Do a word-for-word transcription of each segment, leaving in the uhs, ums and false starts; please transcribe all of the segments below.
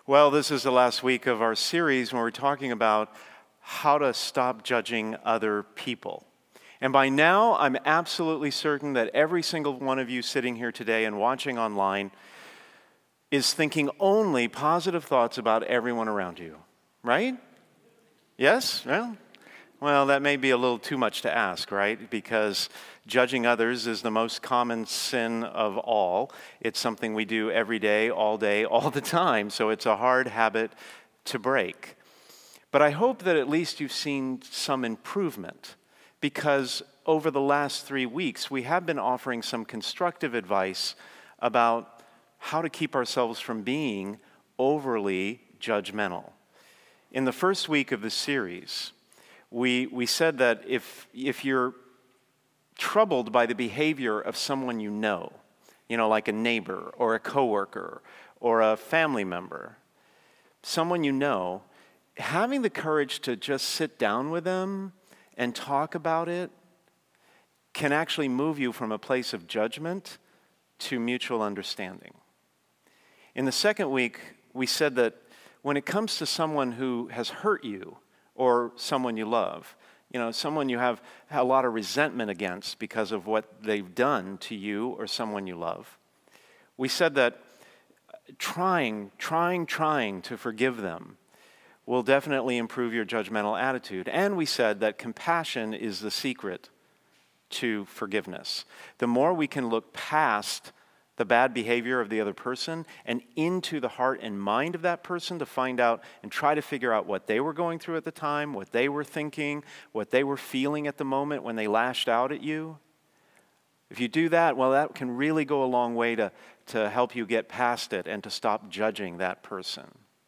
Well, this is the last week of our series when we're talking about how to stop judging other people. And by now, I'm absolutely certain that every single one of you sitting here today and watching online is thinking only positive thoughts about everyone around you, right? Yes? Well, well, that may be a little too much to ask, right? Because judging others is the most common sin of all. It's something we do every day, all day, all the time, so it's a hard habit to break. But I hope that at least you've seen some improvement, because over the last three weeks, we have been offering some constructive advice about how to keep ourselves from being overly judgmental. In the first week of the series, we, we said that if, if you're troubled by the behavior of someone you know, you know, like a neighbor or a coworker or a family member, someone you know, having the courage to just sit down with them and talk about it can actually move you from a place of judgment to mutual understanding. In the second week, we said that when it comes to someone who has hurt you or someone you love, you know, someone you have a lot of resentment against because of what they've done to you or someone you love, we said that trying, trying, trying to forgive them will definitely improve your judgmental attitude. And we said that compassion is the secret to forgiveness. The more we can look past the bad behavior of the other person and into the heart and mind of that person to find out and try to figure out what they were going through at the time, what they were thinking, what they were feeling at the moment when they lashed out at you. If you do that, well, that can really go a long way to, to help you get past it and to stop judging that person.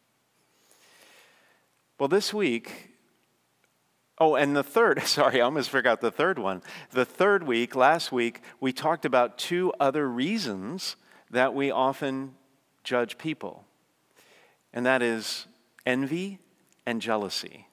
Well, this week, oh, and the third, sorry, I almost forgot the third one. The third week, last week, we talked about two other reasons that we often judge people, and that is envy and jealousy.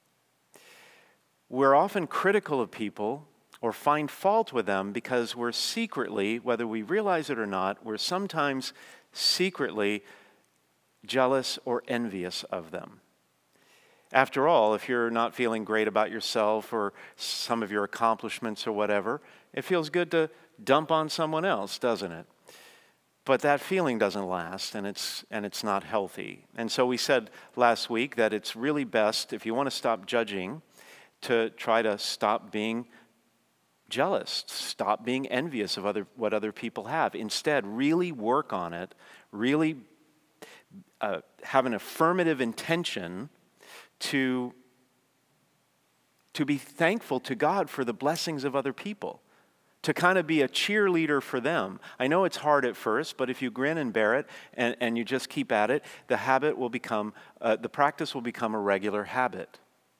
We're often critical of people or find fault with them because we're secretly, whether we realize it or not, we're sometimes secretly jealous or envious of them. After all, if you're not feeling great about yourself or some of your accomplishments or whatever, it feels good to dump on someone else, doesn't it? But that feeling doesn't last, and it's and it's not healthy. And so we said last week that it's really best, if you want to stop judging, to try to stop being jealous, stop being envious of other what other people have. Instead, really work on it, really uh, have an affirmative intention To, to be thankful to God for the blessings of other people, to kind of be a cheerleader for them. I know it's hard at first, but if you grin and bear it and, and you just keep at it, the habit will become, uh, the practice will become a regular habit.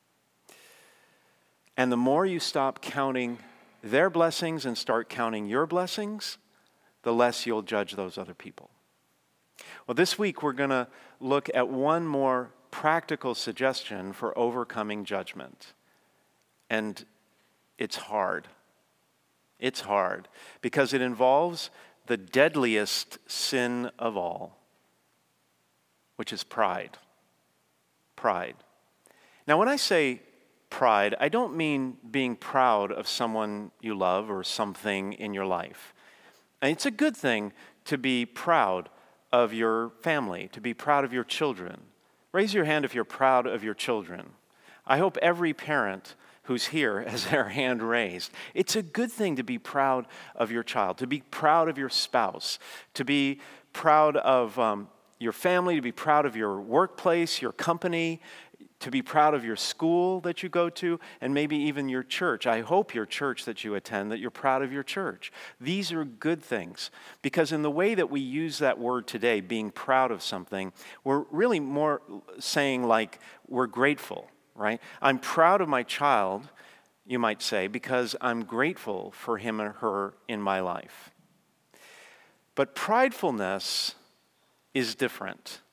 And the more you stop counting their blessings and start counting your blessings, the less you'll judge those other people. Well, this week we're going to look at one more practical suggestion for overcoming judgment. And it's hard. It's hard because it involves the deadliest sin of all, which is pride. Pride. Now, when I say pride, I don't mean being proud of someone you love or something in your life. And it's a good thing to be proud of your family, to be proud of your children. Raise your hand if you're proud of your children. I hope every parent who's here has their hand raised. It's a good thing to be proud of your child, to be proud of your spouse, to be proud of um, your family, to be proud of your workplace, your company, to be proud of your school that you go to, and maybe even your church. I hope your church that you attend, that you're proud of your church. These are good things, because in the way that we use that word today, being proud of something, we're really more saying like we're grateful, right? I'm proud of my child, you might say, because I'm grateful for him or her in my life. But pridefulness is different.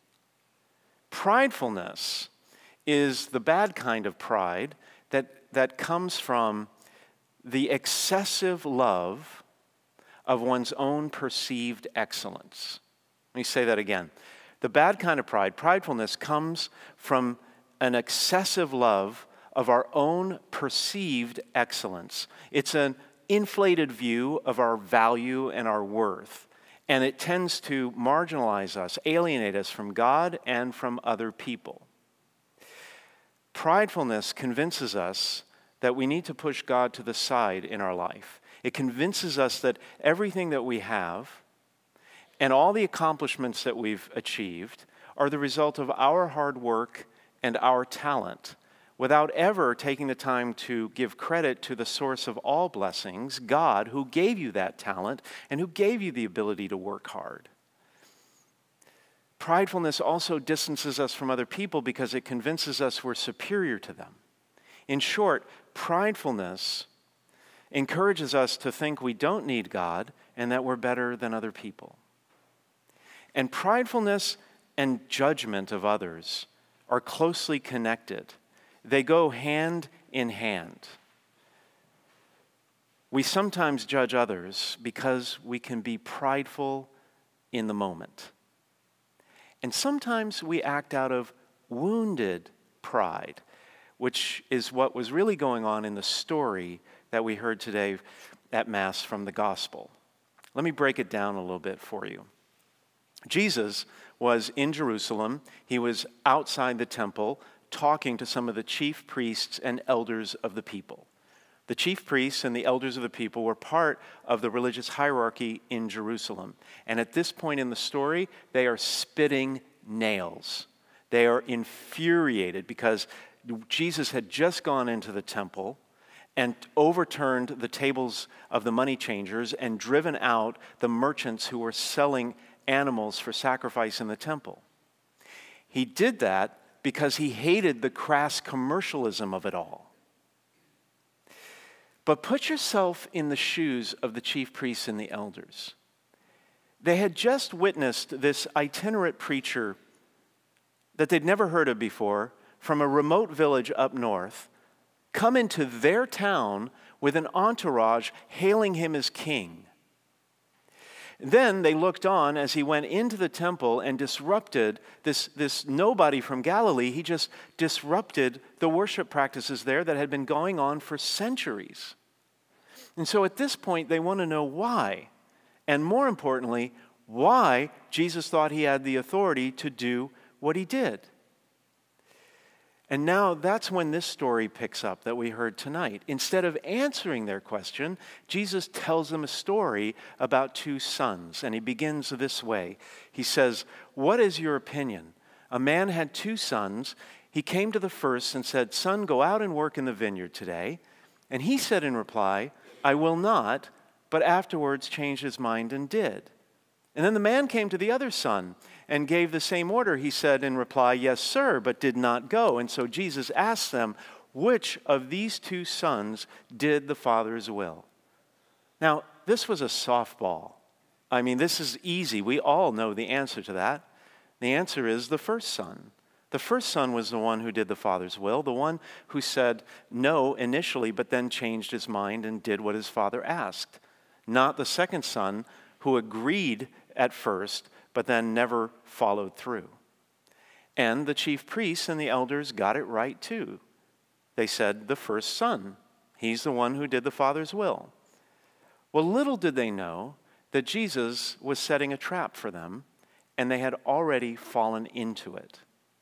Pridefulness is the bad kind of pride that, that comes from the excessive love of one's own perceived excellence. Let me say that again. The bad kind of pride, pridefulness, comes from an excessive love of our own perceived excellence. It's an inflated view of our value and our worth, and it tends to marginalize us, alienate us from God and from other people. Pridefulness convinces us that we need to push God to the side in our life. It convinces us that everything that we have and all the accomplishments that we've achieved are the result of our hard work and our talent, without ever taking the time to give credit to the source of all blessings, God, who gave you that talent and who gave you the ability to work hard. Pridefulness also distances us from other people because it convinces us we're superior to them. In short, pridefulness encourages us to think we don't need God and that we're better than other people. And pridefulness and judgment of others are closely connected. They go hand in hand. We sometimes judge others because we can be prideful in the moment. And sometimes we act out of wounded pride, which is what was really going on in the story that we heard today at Mass from the Gospel. Let me break it down a little bit for you. Jesus was in Jerusalem. He was outside the temple talking to some of the chief priests and elders of the people. The chief priests and the elders of the people were part of the religious hierarchy in Jerusalem. And at this point in the story, they are spitting nails. They are infuriated because Jesus had just gone into the temple and overturned the tables of the money changers and driven out the merchants who were selling animals for sacrifice in the temple. He did that because he hated the crass commercialism of it all. But put yourself in the shoes of the chief priests and the elders. They had just witnessed this itinerant preacher that they'd never heard of before from a remote village up north come into their town with an entourage hailing him as king. Then they looked on as he went into the temple and disrupted this, this nobody from Galilee. He just disrupted the worship practices there that had been going on for centuries. And so at this point, they want to know why. And more importantly, why Jesus thought he had the authority to do what he did. And now that's when this story picks up that we heard tonight. Instead of answering their question, Jesus tells them a story about two sons. And he begins this way. He says, "What is your opinion? A man had two sons. He came to the first and said, 'Son, go out and work in the vineyard today.' And he said in reply, 'I will not,' but afterwards changed his mind and did. And then the man came to the other son and gave the same order. He said in reply, 'Yes, sir,' but did not go. And so Jesus asked them, 'Which of these two sons did the Father's will?'" Now, this was a softball. I mean, this is easy. We all know the answer to that. The answer is the first son. The first son was the one who did the Father's will, the one who said no initially, but then changed his mind and did what his father asked. Not the second son who agreed at first, but then never followed through. And the chief priests and the elders got it right too. They said the first son, he's the one who did the Father's will. Well, little did they know that Jesus was setting a trap for them, and they had already fallen into it.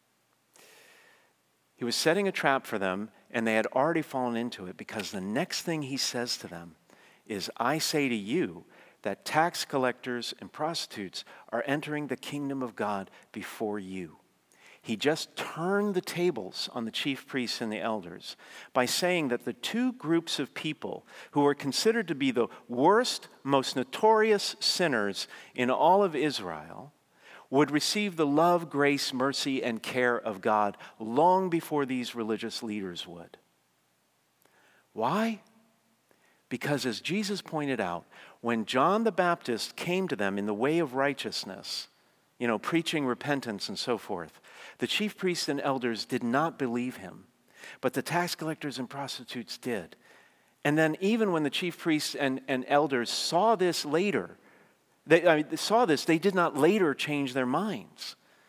He was setting a trap for them, and they had already fallen into it, because the next thing he says to them is, "I say to you that tax collectors and prostitutes are entering the kingdom of God before you." He just turned the tables on the chief priests and the elders by saying that the two groups of people who were considered to be the worst, most notorious sinners in all of Israel would receive the love, grace, mercy, and care of God long before these religious leaders would. Why? Because as Jesus pointed out, when John the Baptist came to them in the way of righteousness, you know, preaching repentance and so forth, the chief priests and elders did not believe him, but the tax collectors and prostitutes did. And then even when the chief priests and, and elders saw this later, they, I mean, saw this, they did not later change their minds.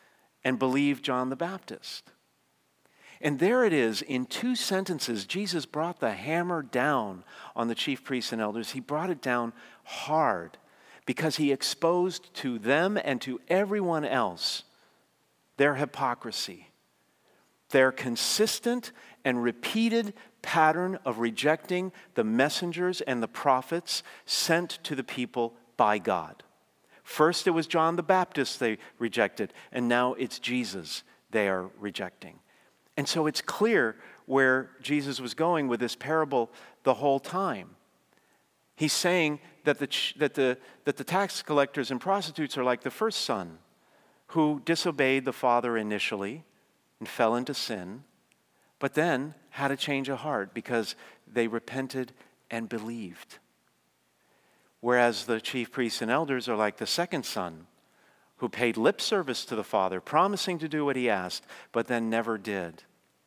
and believed John the Baptist. And there it is, in two sentences, Jesus brought the hammer down on the chief priests and elders. He brought it down hard because he exposed to them and to everyone else their hypocrisy, their consistent and repeated pattern of rejecting the messengers and the prophets sent to the people by God. First it was John the Baptist they rejected, and now it's Jesus they are rejecting. And so it's clear where Jesus was going with this parable the whole time. He's saying that the, that the, that the tax collectors and prostitutes are like the first son who disobeyed the father initially and fell into sin, but then had a change of heart because they repented and believed. Whereas the chief priests and elders are like the second son who paid lip service to the father, promising to do what he asked, but then never did.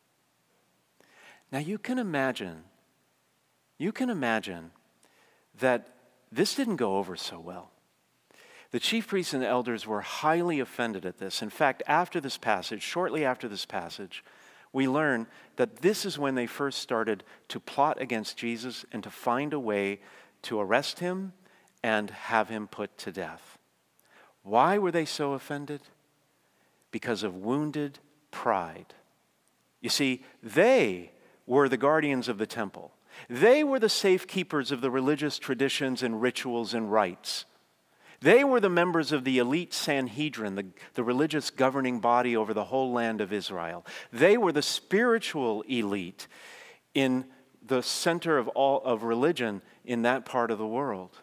Now you can imagine, you can imagine that this didn't go over so well. The chief priests and elders were highly offended at this. In fact, after this passage, shortly after this passage, we learn that this is when they first started to plot against Jesus and to find a way to arrest him and have him put to death. Why were they so offended? Because of wounded pride. You see, they were the guardians of the temple. They were the safekeepers of the religious traditions and rituals and rites. They were the members of the elite Sanhedrin, the, the religious governing body over the whole land of Israel. They were the spiritual elite in the center of all of religion in that part of the world.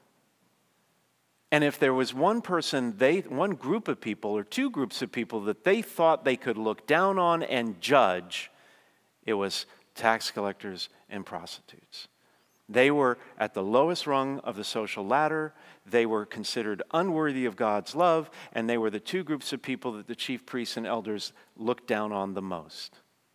And if there was one person, they, one group of people or two groups of people that they thought they could look down on and judge, it was tax collectors and prostitutes. They were at the lowest rung of the social ladder. They were considered unworthy of God's love, and they were the two groups of people that the chief priests and elders looked down on the most.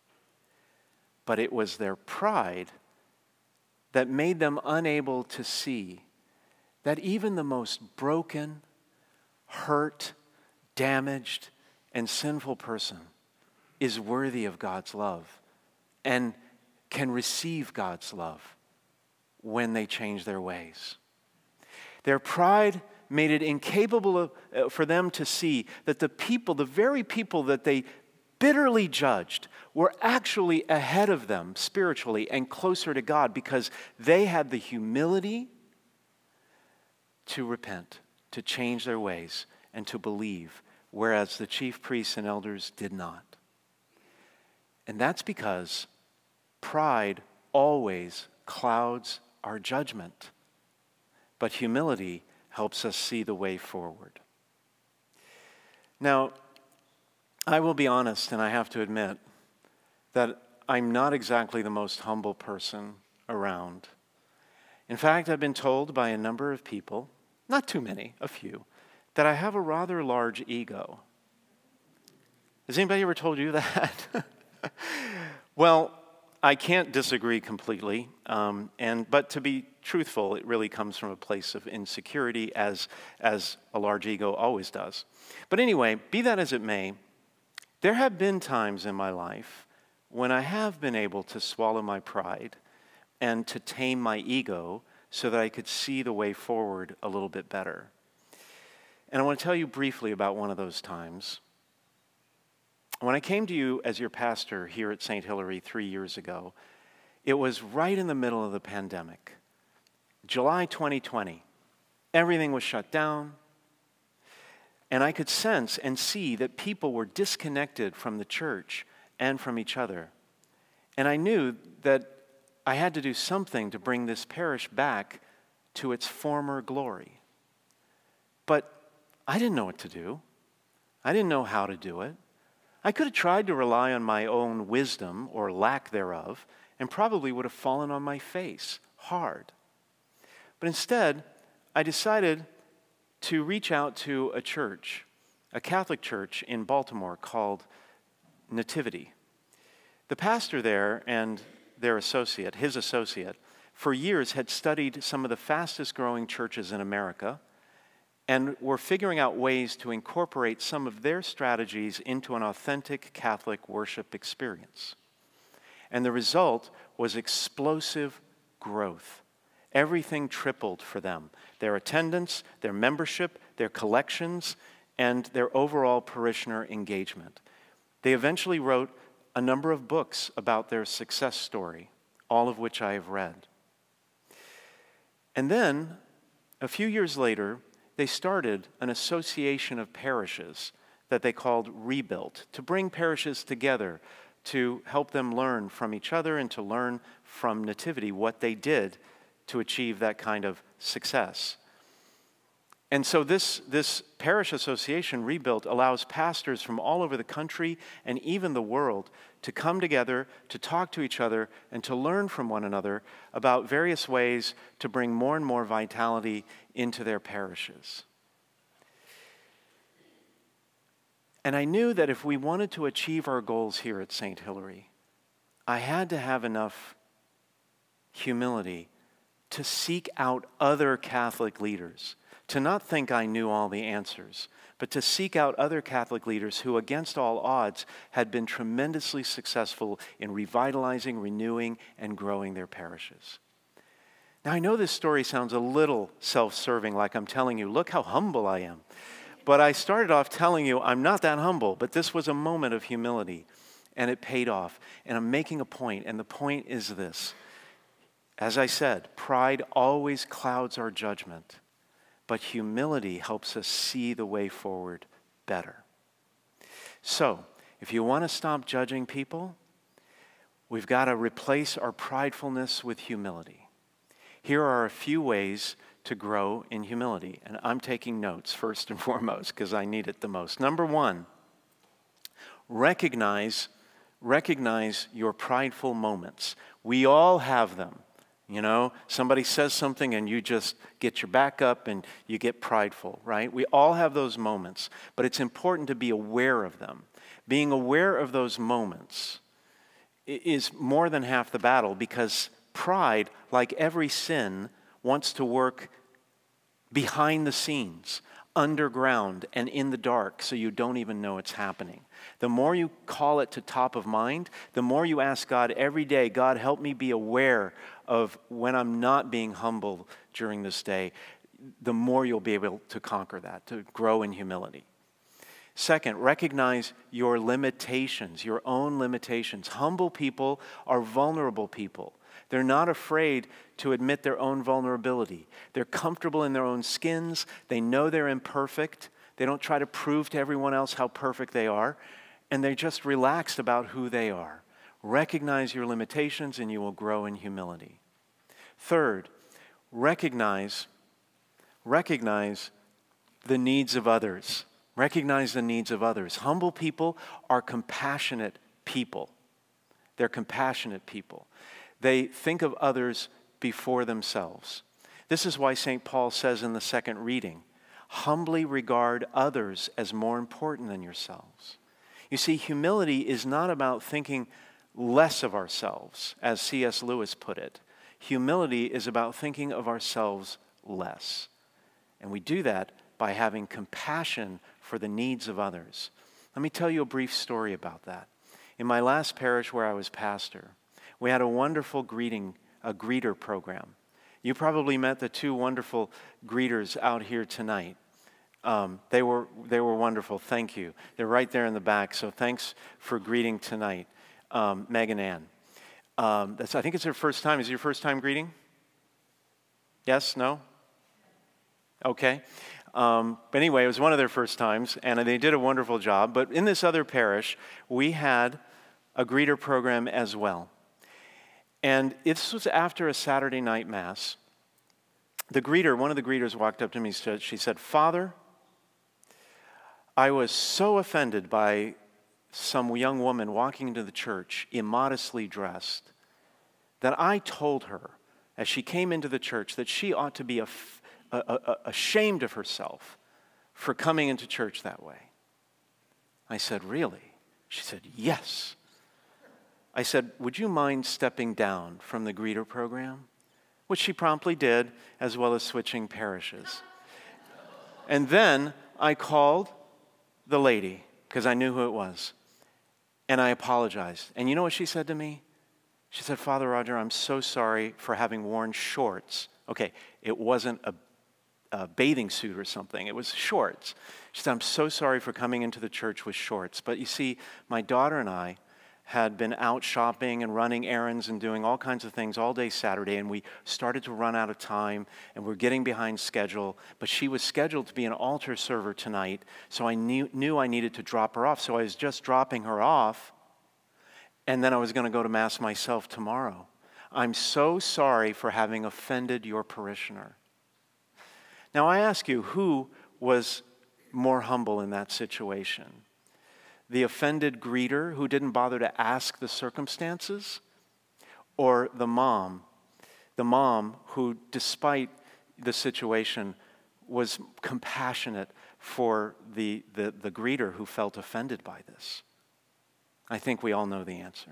But it was their pride that made them unable to see that even the most broken, hurt, damaged, and sinful person is worthy of God's love and can receive God's love when they change their ways. Their pride made it incapable of, uh, for them to see that the people, the very people that they bitterly judged, were actually ahead of them spiritually and closer to God because they had the humility to repent, to change their ways, and to believe, whereas the chief priests and elders did not. And that's because pride always clouds our judgment, but humility helps us see the way forward. Now, I will be honest, and I have to admit that I'm not exactly the most humble person around. In fact, I've been told by a number of people, not too many, a few, that I have a rather large ego. Has anybody ever told you that? Well, I can't disagree completely, um, and but to be truthful, it really comes from a place of insecurity, as, as a large ego always does. But anyway, be that as it may, there have been times in my life when I have been able to swallow my pride and to tame my ego so that I could see the way forward a little bit better. And I want to tell you briefly about one of those times. When I came to you as your pastor here at Saint Hilary three years ago, it was right in the middle of the pandemic. July twenty twenty. Everything was shut down. And I could sense and see that people were disconnected from the church and from each other. And I knew that I had to do something to bring this parish back to its former glory. But I didn't know what to do. I didn't know how to do it. I could have tried to rely on my own wisdom or lack thereof and probably would have fallen on my face hard. But instead, I decided to reach out to a church, a Catholic church in Baltimore called Nativity. The pastor there and their associate, his associate, for years had studied some of the fastest growing churches in America and were figuring out ways to incorporate some of their strategies into an authentic Catholic worship experience. And the result was explosive growth. Everything tripled for them. Their attendance, their membership, their collections, and their overall parishioner engagement. They eventually wrote a number of books about their success story, all of which I have read. And then, a few years later, they started an association of parishes that they called Rebuilt, to bring parishes together, to help them learn from each other and to learn from Nativity what they did to achieve that kind of success. And so this, this parish association, Rebuilt, allows pastors from all over the country and even the world to come together, to talk to each other, and to learn from one another about various ways to bring more and more vitality into their parishes. And I knew that if we wanted to achieve our goals here at Saint Hilary, I had to have enough humility to seek out other Catholic leaders, to not think I knew all the answers, but to seek out other Catholic leaders who, against all odds, had been tremendously successful in revitalizing, renewing, and growing their parishes. Now, I know this story sounds a little self-serving, like I'm telling you, look how humble I am. But I started off telling you I'm not that humble, but this was a moment of humility, and it paid off. And I'm making a point, and the point is this. As I said, pride always clouds our judgment, but humility helps us see the way forward better. So, if you want to stop judging people, we've got to replace our pridefulness with humility. Here are a few ways to grow in humility, and I'm taking notes first and foremost because I need it the most. Number one, recognize, recognize your prideful moments. We all have them. You know, somebody says something and you just get your back up and you get prideful, right? We all have those moments, but it's important to be aware of them. Being aware of those moments is more than half the battle, because pride, like every sin, wants to work behind the scenes, underground and in the dark, so you don't even know it's happening. The more you call it to top of mind, the more you ask God every day, God, help me be aware of when I'm not being humble during this day, the more you'll be able to conquer that, to grow in humility. Second, recognize your limitations, your own limitations. Humble people are vulnerable people. They're not afraid to admit their own vulnerability. They're comfortable in their own skins. They know they're imperfect. They don't try to prove to everyone else how perfect they are. And they're just relaxed about who they are. Recognize your limitations and you will grow in humility. Third, recognize, recognize the needs of others. Recognize the needs of others. Humble people are compassionate people. They're compassionate people. They think of others before themselves. This is why Saint Paul says in the second reading, humbly regard others as more important than yourselves. You see, humility is not about thinking less of ourselves, as C S Lewis put it. Humility is about thinking of ourselves less. And we do that by having compassion for the needs of others. Let me tell you a brief story about that. In my last parish where I was pastor, we had a wonderful greeting, a greeter program. You probably met the two wonderful greeters out here tonight. Um, they were they were wonderful. Thank you. They're right there in the back. So thanks for greeting tonight, um, Meg and Ann. Um, that's I think it's their first time. Is it your first time greeting? Yes? No? Okay. Um, but anyway, it was one of their first times, and they did a wonderful job. But in this other parish, we had a greeter program as well. And this was after a Saturday night mass. The greeter, one of the greeters walked up to me, she said, Father, I was so offended by some young woman walking into the church immodestly dressed that I told her as she came into the church that she ought to be a A, a, ashamed of herself for coming into church that way. I said, really? She said, yes. I said, would you mind stepping down from the greeter program? Which she promptly did, as well as switching parishes. And then I called the lady, because I knew who it was, and I apologized. And you know what she said to me? She said, Father Roger, I'm so sorry for having worn shorts. Okay, it wasn't a, a bathing suit or something. It was shorts. She said, I'm so sorry for coming into the church with shorts. But you see, my daughter and I had been out shopping and running errands and doing all kinds of things all day Saturday, and we started to run out of time, and we're getting behind schedule. But she was scheduled to be an altar server tonight, so I knew, knew I needed to drop her off. So I was just dropping her off, and then I was going to go to Mass myself tomorrow. I'm so sorry for having offended your parishioner. Now I ask you, who was more humble in that situation? The offended greeter who didn't bother to ask the circumstances? Or the mom, the mom who, despite the situation, was compassionate for the, the, the greeter who felt offended by this? I think we all know the answer.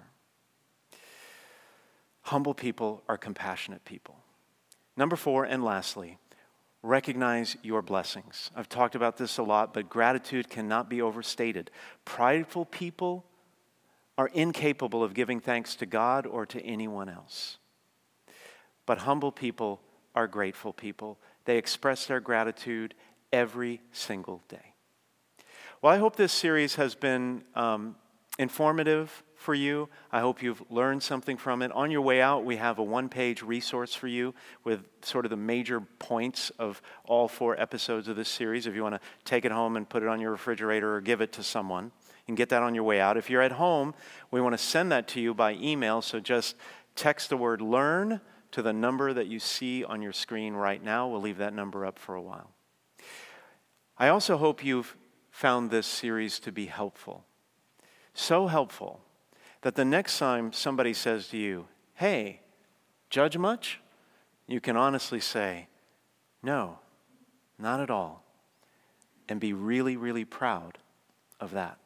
Humble people are compassionate people. Number four, and lastly, recognize your blessings. I've talked about this a lot, but gratitude cannot be overstated. Prideful people are incapable of giving thanks to God or to anyone else. But humble people are grateful people. They express their gratitude every single day. Well, I hope this series has been um, informative for you. I hope you've learned something from it. On your way out, we have a one-page resource for you with sort of the major points of all four episodes of this series. If you want to take it home and put it on your refrigerator or give it to someone, you can get that on your way out. If you're at home, we want to send that to you by email, so just text the word LEARN to the number that you see on your screen right now. We'll leave that number up for a while. I also hope you've found this series to be helpful. So helpful that the next time somebody says to you, hey, judge much? You can honestly say, no, not at all, and be really, really proud of that.